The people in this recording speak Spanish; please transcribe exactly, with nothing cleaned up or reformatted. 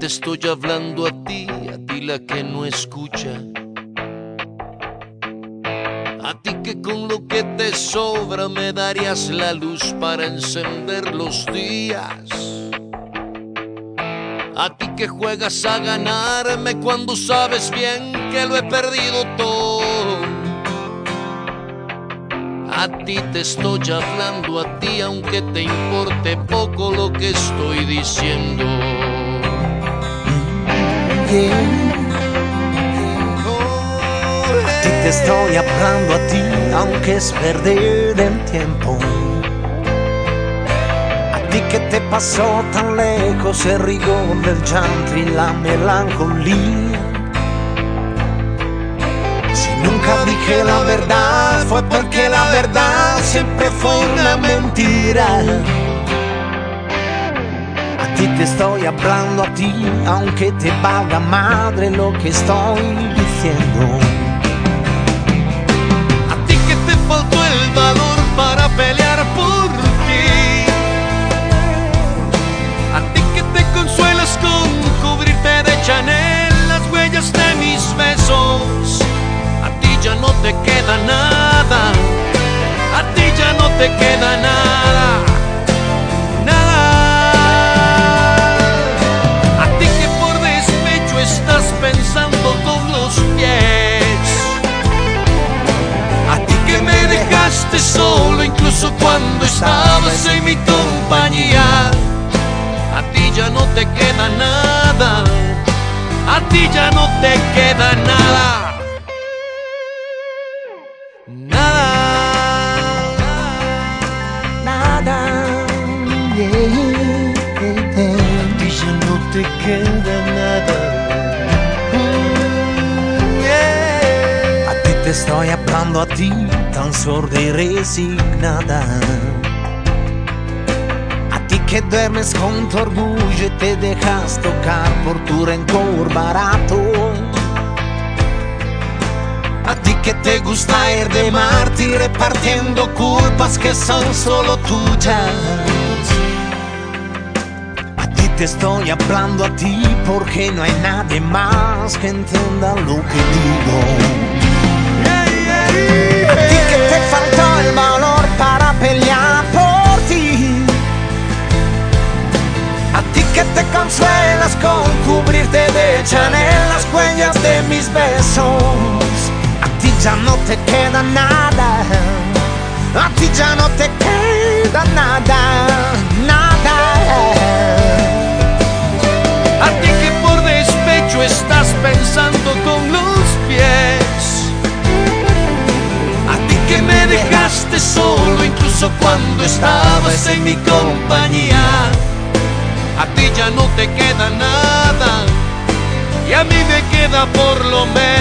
te estoy hablando a ti, a ti la que no escucha. A ti que con lo que te sobra me darías la luz para encender los días. A ti que juegas a ganarme cuando sabes bien que lo he perdido todo. A ti te estoy hablando, a ti aunque te importe poco lo que estoy diciendo. Yeah. A ti te estoy hablando a ti, aunque es perder el tiempo. A ti que te pasó tan lejos el rigor del llanto y la melancolía. Si nunca dije la verdad fue porque la verdad siempre fue una mentira. A ti te estoy hablando a ti, aunque te valga madre lo que estoy diciendo. Faltó el valor para pelear por ti. A ti que te consuelas con cubrirte de Chanel las huellas de mis besos. A ti ya no te queda nada. A ti ya no te queda nada. Nada. A ti que por despecho estás pensando con los pies. Que me dejaste solo incluso cuando estabas en mi compañía. A ti ya no te queda nada. A ti ya no te queda nada. Nada. Nada. Yeah. A ti ya no te queda nada. Te estoy hablando a ti, tan sorda y resignada. A ti que duermes con tu orgullo y te dejas tocar por tu rencor barato. A ti que te gusta ir de mártir repartiendo culpas que son solo tuyas. A ti te estoy hablando a ti porque no hay nadie más que entienda lo que digo. A ti que te faltó el valor para pelear por ti. A ti que te consuelas con cubrirte de Chanel las huellas de mis besos. A ti ya no te queda nada. A ti ya no te queda nada. Nada. A ti que por despecho estás pensando con los pies. Que me dejaste solo incluso cuando estabas en mi compañía. A ti ya no te queda nada y a mí me queda por lo menos